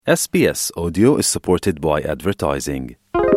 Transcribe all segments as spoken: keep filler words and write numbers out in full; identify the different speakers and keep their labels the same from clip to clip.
Speaker 1: S B S Audio is supported by advertising.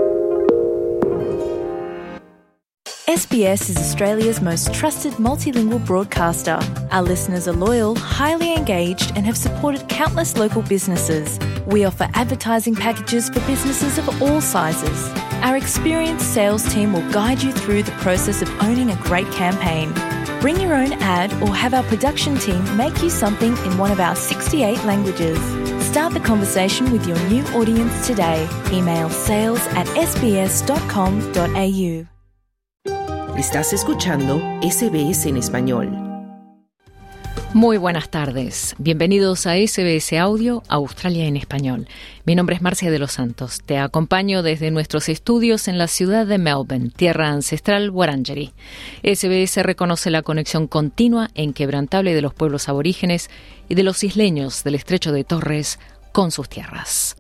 Speaker 2: S B S is Australia's most trusted multilingual broadcaster. Our listeners are loyal, highly engaged, and have supported countless local businesses. We offer advertising packages for businesses of all sizes. Our experienced sales team will guide you through the process of owning a great campaign. Bring your own ad or have our production team make you something in one of our sixty-eight languages. Start the conversation with your new audience today. Email sales at s b s dot com dot a u.
Speaker 3: Estás escuchando S B S en español.
Speaker 4: Muy buenas tardes. Bienvenidos a S B S Audio, Australia en español. Mi nombre es Marcia de los Santos. Te acompaño desde nuestros estudios en la ciudad de Melbourne, tierra ancestral Wurundjeri. S B S reconoce la conexión continua e inquebrantable de los pueblos aborígenes y de los isleños del Estrecho de Torres con sus tierras.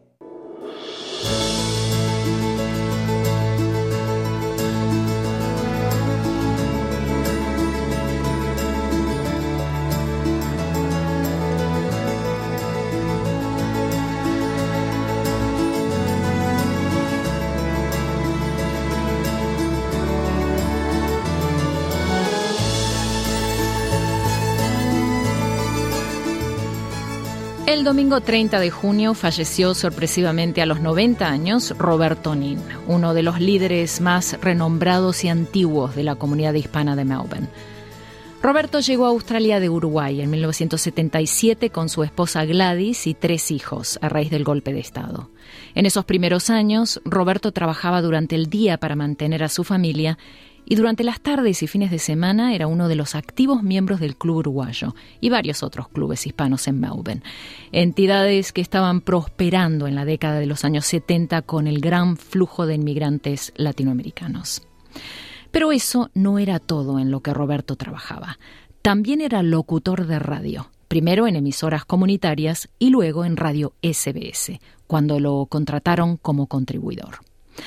Speaker 4: El domingo treinta de junio falleció sorpresivamente a los noventa años Roberto Nin, uno de los líderes más renombrados y antiguos de la comunidad hispana de Melbourne. Roberto llegó a Australia de Uruguay en mil novecientos setenta y siete con su esposa Gladys y tres hijos a raíz del golpe de Estado. En esos primeros años, Roberto trabajaba durante el día para mantener a su familia y durante las tardes y fines de semana era uno de los activos miembros del Club Uruguayo y varios otros clubes hispanos en Melbourne, entidades que estaban prosperando en la década de los años setenta con el gran flujo de inmigrantes latinoamericanos. Pero eso no era todo en lo que Roberto trabajaba. También era locutor de radio, primero en emisoras comunitarias y luego en Radio S B S, cuando lo contrataron como contribuidor.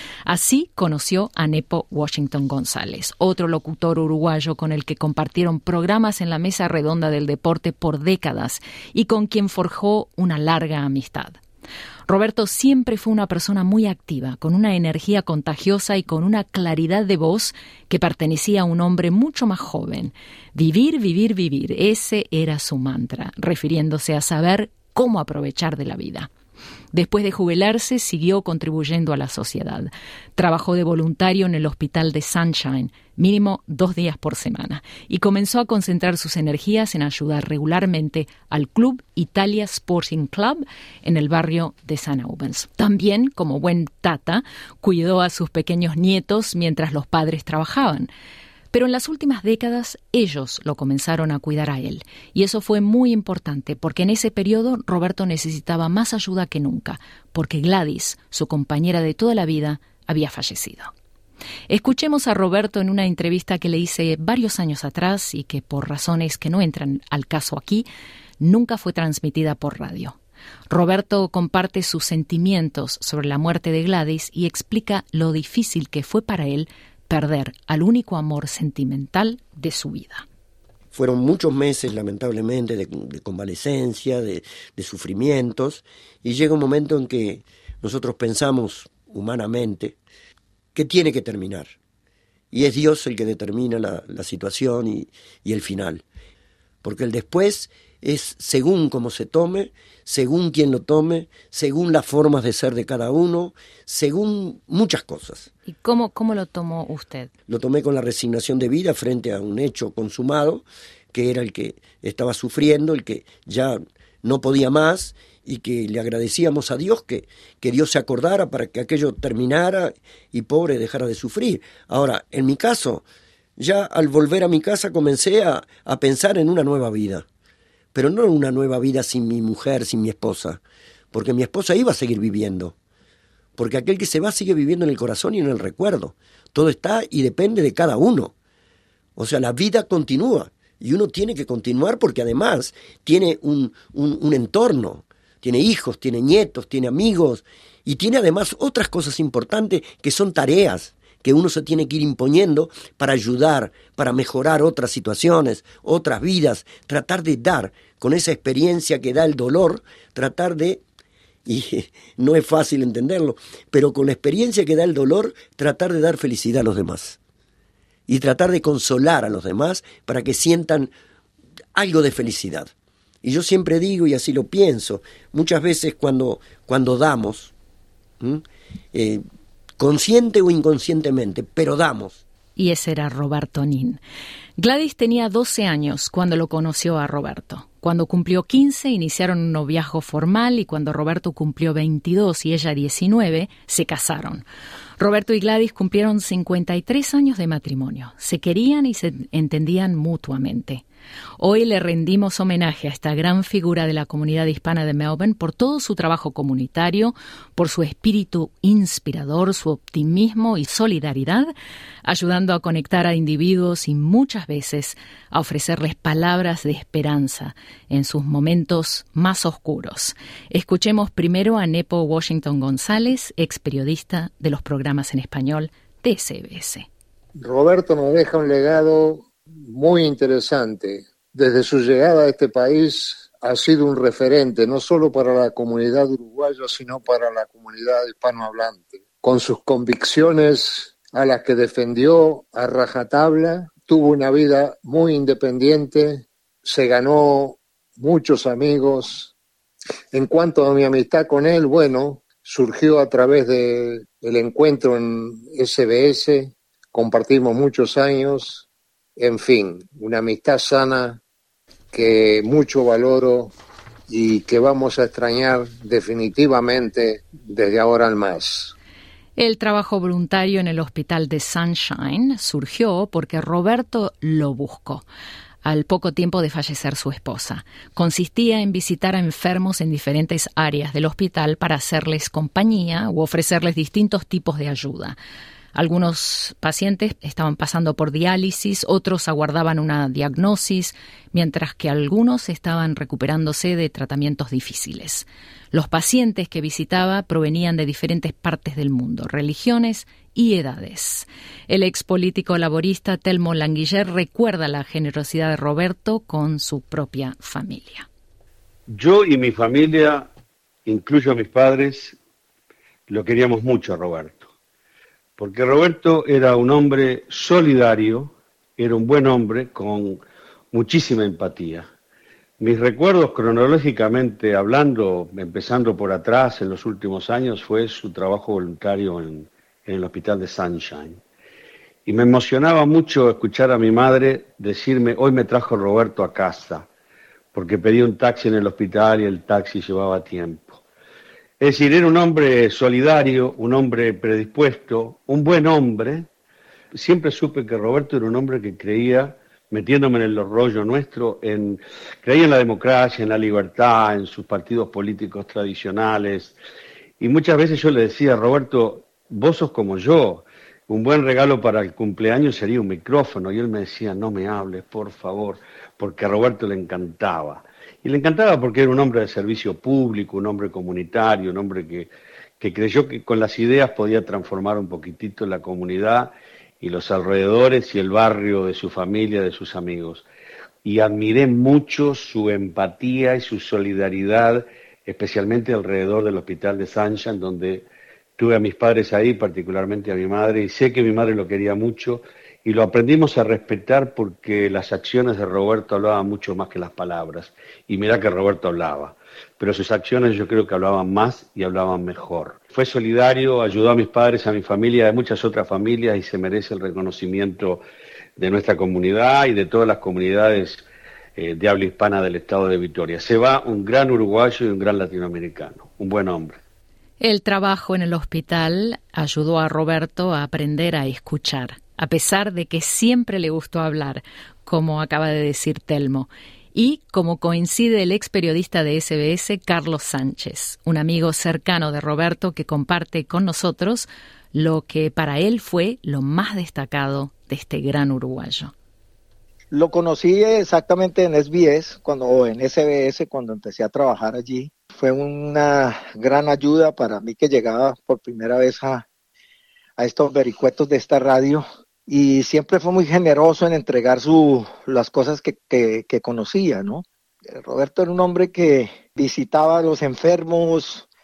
Speaker 4: Así conoció a Nepo Washington González, otro locutor uruguayo con el que compartieron programas en la mesa redonda del deporte por décadas y con quien forjó una larga amistad. Roberto siempre fue una persona muy activa, con una energía contagiosa y con una claridad de voz que pertenecía a un hombre mucho más joven. Vivir, vivir, vivir, ese era su mantra, refiriéndose a saber cómo aprovechar de la vida. Después de jubilarse, siguió contribuyendo a la sociedad. Trabajó de voluntario en el hospital de Sunshine, mínimo dos días por semana, y comenzó a concentrar sus energías en ayudar regularmente al Club Italia Sporting Club en el barrio de Saint Albans. También, como buen tata, cuidó a sus pequeños nietos mientras los padres trabajaban. Pero en las últimas décadas ellos lo comenzaron a cuidar a él. Y eso fue muy importante porque en ese periodo Roberto necesitaba más ayuda que nunca, porque Gladys, su compañera de toda la vida, había fallecido. Escuchemos a Roberto en una entrevista que le hice varios años atrás y que por razones que no entran al caso aquí, nunca fue transmitida por radio. Roberto comparte sus sentimientos sobre la muerte de Gladys y explica lo difícil que fue para él perder al único amor sentimental de su vida.
Speaker 5: Fueron muchos meses, lamentablemente, de, de convalecencia, de, de sufrimientos, y llega un momento en que nosotros pensamos humanamente que tiene que terminar. Y es Dios el que determina la, la situación y, y el final. Porque el después es según cómo se tome, según quien lo tome, según las formas de ser de cada uno, según muchas cosas.
Speaker 4: ¿Y cómo, cómo lo tomó usted?
Speaker 5: Lo tomé con la resignación de vida frente a un hecho consumado, que era el que estaba sufriendo, el que ya no podía más, y que le agradecíamos a Dios que, que Dios se acordara para que aquello terminara y pobre dejara de sufrir. Ahora, en mi caso, ya al volver a mi casa comencé a, a pensar en una nueva vida. Pero no una nueva vida sin mi mujer, sin mi esposa, porque mi esposa iba a seguir viviendo, porque aquel que se va sigue viviendo en el corazón y en el recuerdo. Todo está y depende de cada uno. O sea, la vida continúa y uno tiene que continuar porque además tiene un, un, un entorno, tiene hijos, tiene nietos, tiene amigos y tiene además otras cosas importantes que son tareas que uno se tiene que ir imponiendo para ayudar, para mejorar otras situaciones, otras vidas, tratar de dar, con esa experiencia que da el dolor, tratar de y no es fácil entenderlo, pero con la experiencia que da el dolor, tratar de dar felicidad a los demás y tratar de consolar a los demás para que sientan algo de felicidad. Y yo siempre digo, y así lo pienso, muchas veces cuando, cuando damos, eh, consciente o inconscientemente, pero damos.
Speaker 4: Y ese era Roberto Nin. Gladys tenía doce años cuando lo conoció a Roberto. Cuando cumplió quince, iniciaron un noviazgo formal y cuando Roberto cumplió veintidós y ella diecinueve, se casaron. Roberto y Gladys cumplieron cincuenta y tres años de matrimonio. Se querían y se entendían mutuamente. Hoy le rendimos homenaje a esta gran figura de la comunidad hispana de Melbourne por todo su trabajo comunitario, por su espíritu inspirador, su optimismo y solidaridad, ayudando a conectar a individuos y muchas veces a ofrecerles palabras de esperanza en sus momentos más oscuros. Escuchemos primero a Nepo Washington González, ex periodista de los programas en español de S B S.
Speaker 6: Roberto nos deja un legado muy interesante. Desde su llegada a este país ha sido un referente, no solo para la comunidad uruguaya, sino para la comunidad hispanohablante. Con sus convicciones a las que defendió a rajatabla, tuvo una vida muy independiente, se ganó muchos amigos. En cuanto a mi amistad con él, bueno, surgió a través de el encuentro en S B S, compartimos muchos años. En fin, una amistad sana que mucho valoro y que vamos a extrañar definitivamente desde ahora en más.
Speaker 4: El trabajo voluntario en el hospital de Sunshine surgió porque Roberto lo buscó al poco tiempo de fallecer su esposa. Consistía en visitar a enfermos en diferentes áreas del hospital para hacerles compañía u ofrecerles distintos tipos de ayuda. Algunos pacientes estaban pasando por diálisis, otros aguardaban una diagnosis, mientras que algunos estaban recuperándose de tratamientos difíciles. Los pacientes que visitaba provenían de diferentes partes del mundo, religiones y edades. El ex político laborista Telmo Languiller recuerda la generosidad de Roberto con su propia familia.
Speaker 7: Yo y mi familia, incluyo a mis padres, lo queríamos mucho a Roberto. Porque Roberto era un hombre solidario, era un buen hombre con muchísima empatía. Mis recuerdos cronológicamente hablando, empezando por atrás en los últimos años, fue su trabajo voluntario en, en el hospital de Sunshine. Y me emocionaba mucho escuchar a mi madre decirme, hoy me trajo Roberto a casa, porque pedí un taxi en el hospital y el taxi llevaba tiempo. Es decir, era un hombre solidario, un hombre predispuesto, un buen hombre. Siempre supe que Roberto era un hombre que creía, metiéndome en el rollo nuestro, en, creía en la democracia, en la libertad, en sus partidos políticos tradicionales. Y muchas veces yo le decía, Roberto, vos sos como yo, un buen regalo para el cumpleaños sería un micrófono. Y él me decía, no me hables, por favor, porque a Roberto le encantaba. Y le encantaba porque era un hombre de servicio público, un hombre comunitario, un hombre que, que creyó que con las ideas podía transformar un poquitito la comunidad y los alrededores y el barrio de su familia, de sus amigos. Y admiré mucho su empatía y su solidaridad, especialmente alrededor del hospital de Sunshine, donde tuve a mis padres ahí, particularmente a mi madre, y sé que mi madre lo quería mucho. Y lo aprendimos a respetar porque las acciones de Roberto hablaban mucho más que las palabras. Y mirá que Roberto hablaba, pero sus acciones yo creo que hablaban más y hablaban mejor. Fue solidario, ayudó a mis padres, a mi familia, a muchas otras familias y se merece el reconocimiento de nuestra comunidad y de todas las comunidades eh, de habla hispana del estado de Victoria. Se va un gran uruguayo y un gran latinoamericano, un buen hombre.
Speaker 4: El trabajo en el hospital ayudó a Roberto a aprender a escuchar, a pesar de que siempre le gustó hablar, como acaba de decir Telmo. Y como coincide el ex periodista de S B S, Carlos Sánchez, un amigo cercano de Roberto que comparte con nosotros lo que para él fue lo más destacado de este gran uruguayo.
Speaker 8: Lo conocí exactamente en S B S, cuando, o en S B S, cuando empecé a trabajar allí. Fue una gran ayuda para mí que llegaba por primera vez a, a estos vericuetos de esta radio. Y siempre fue muy generoso en entregar su, las cosas que, que, que conocía, ¿no? Roberto era un hombre que visitaba a los enfermos,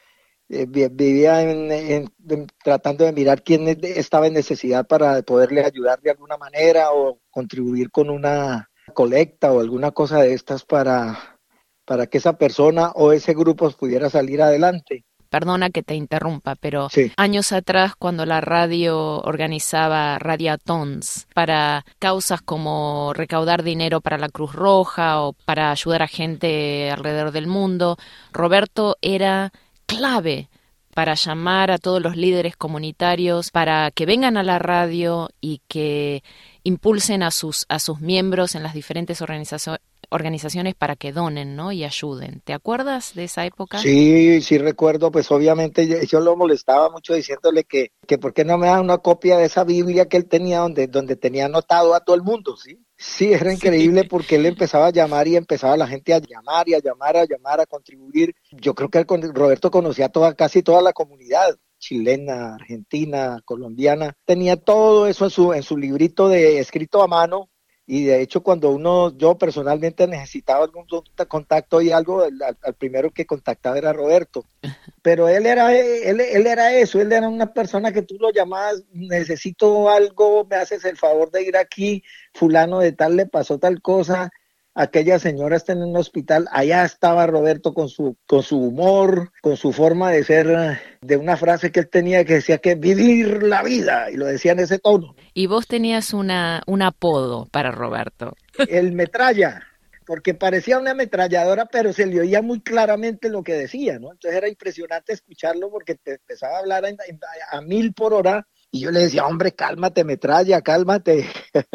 Speaker 8: eh, vivía en, en, en, tratando de mirar quién estaba en necesidad para poderle ayudar de alguna manera o contribuir con una colecta o alguna cosa de estas para, para que esa persona o ese grupo pudiera salir adelante.
Speaker 4: Perdona que te interrumpa, pero
Speaker 8: sí.
Speaker 4: Años atrás, cuando la radio organizaba radiatons para causas como recaudar dinero para la Cruz Roja o para ayudar a gente alrededor del mundo, Roberto era clave para llamar a todos los líderes comunitarios para que vengan a la radio y que impulsen a sus, a sus miembros en las diferentes organizaciones organizaciones para que donen, ¿no? Y ayuden. ¿Te acuerdas de esa época?
Speaker 8: Sí, sí recuerdo, pues obviamente yo, yo lo molestaba mucho diciéndole que, que por qué no me da una copia de esa Biblia que él tenía donde, donde tenía anotado a todo el mundo, ¿sí? Sí, era increíble sí. Porque él empezaba a llamar y empezaba la gente a llamar y a llamar, a llamar, a contribuir. Yo creo que él, Roberto conocía toda, casi toda la comunidad, chilena, argentina, colombiana. Tenía todo eso en su, en su librito de escrito a mano. Y de hecho cuando uno, yo personalmente necesitaba algún contacto y algo, al, al primero que contactaba era Roberto. Pero él era, él, él era eso, él era una persona que tú lo llamabas, necesito algo, me haces el favor de ir aquí, fulano de tal le pasó tal cosa, aquella señora está en un hospital, allá estaba Roberto con su, con su humor, con su forma de ser, de una frase que él tenía que decía que vivir la vida, y lo decía en ese tono.
Speaker 4: Y vos tenías una, un apodo para Roberto.
Speaker 8: El metralla, porque parecía una ametralladora, pero se le oía muy claramente lo que decía, ¿no? Entonces era impresionante escucharlo porque te empezaba a hablar a, a, a mil por hora, y yo le decía, hombre, cálmate, metralla, cálmate.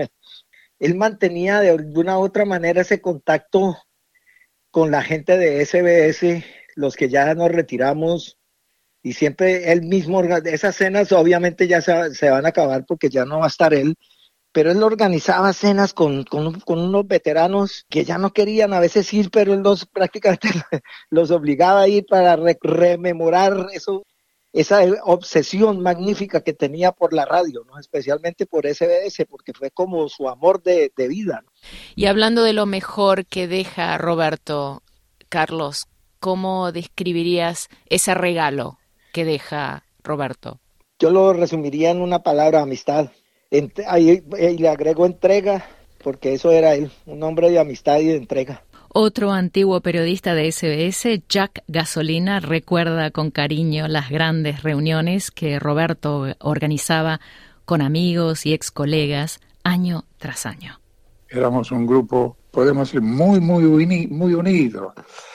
Speaker 8: Él mantenía de alguna u otra manera ese contacto con la gente de S B S, los que ya nos retiramos, y siempre él mismo, esas cenas obviamente ya se, se van a acabar porque ya no va a estar él, pero él organizaba cenas con, con, con unos veteranos que ya no querían a veces ir, pero él los prácticamente los obligaba a ir para re, rememorar eso. Esa obsesión magnífica que tenía por la radio, ¿no? Especialmente por S B S, porque fue como su amor de, de vida, ¿no?
Speaker 4: Y hablando de lo mejor que deja Roberto, Carlos, ¿cómo describirías ese regalo que deja Roberto?
Speaker 8: Yo lo resumiría en una palabra, amistad. Ent- ahí, ahí le agrego entrega, porque eso era él, un hombre de amistad y de entrega.
Speaker 4: Otro antiguo periodista de S B S, Jack Gasolina, recuerda con cariño las grandes reuniones que Roberto organizaba con amigos y ex colegas año tras año.
Speaker 9: Éramos un grupo, podemos decir, muy, muy, uni- muy unido.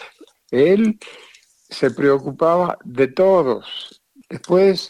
Speaker 9: Él se preocupaba de todos. Después,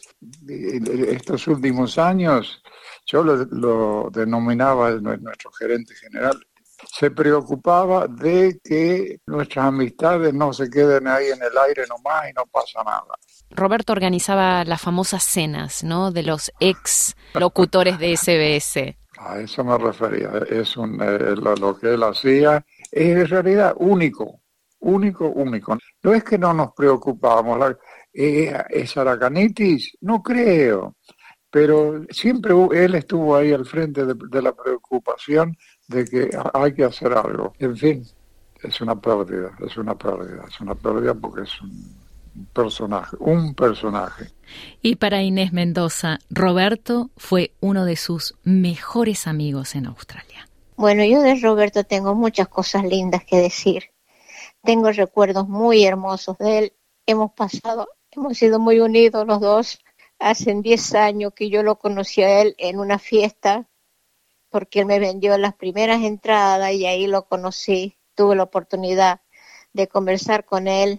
Speaker 9: estos últimos años, yo lo, lo denominaba nuestro gerente general, se preocupaba de que nuestras amistades no se queden ahí en el aire nomás y no pasa nada.
Speaker 4: Roberto organizaba las famosas cenas, ¿no?, de los ex locutores de S B S.
Speaker 9: A eso me refería. Es un, eh, lo, lo que él hacía es en realidad único, único, único. No es que no nos preocupábamos. La, eh, ¿Es aracanitis? No creo. Pero siempre él estuvo ahí al frente de, de la preocupación de que hay que hacer algo. En fin, es una pérdida, es una pérdida, es una pérdida porque es un personaje, un personaje.
Speaker 4: Y para Inés Mendoza, Roberto fue uno de sus mejores amigos en Australia.
Speaker 10: Bueno, yo de Roberto tengo muchas cosas lindas que decir. Tengo recuerdos muy hermosos de él. Hemos pasado, hemos sido muy unidos los dos. Hace diez años que yo lo conocí a él en una fiesta, porque él me vendió las primeras entradas y ahí lo conocí. Tuve la oportunidad de conversar con él,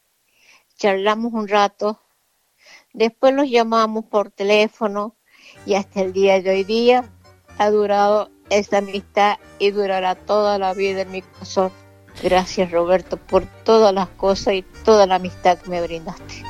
Speaker 10: charlamos un rato, después los llamamos por teléfono y hasta el día de hoy día ha durado esta amistad y durará toda la vida en mi corazón. Gracias, Roberto, por todas las cosas y toda la amistad que me brindaste.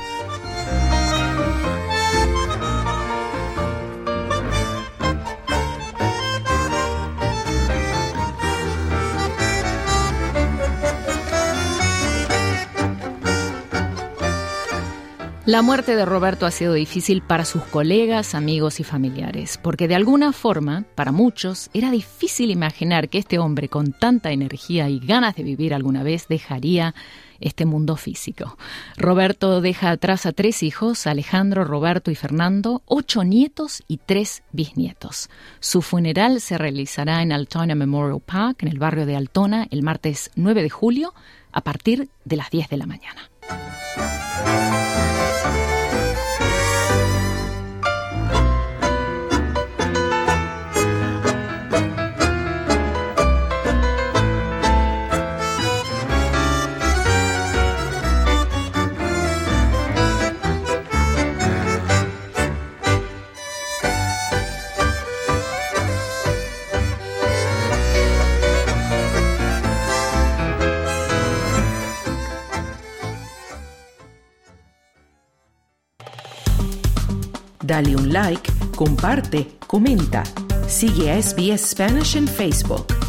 Speaker 4: La muerte de Roberto ha sido difícil para sus colegas, amigos y familiares, porque de alguna forma, para muchos, era difícil imaginar que este hombre con tanta energía y ganas de vivir alguna vez dejaría este mundo físico. Roberto deja atrás a tres hijos, Alejandro, Roberto y Fernando, ocho nietos y tres bisnietos. Su funeral se realizará en Altona Memorial Park, en el barrio de Altona, el martes nueve de julio, a partir de las diez de la mañana.
Speaker 3: Dale un like, comparte, comenta. Sigue a S B S Spanish en Facebook.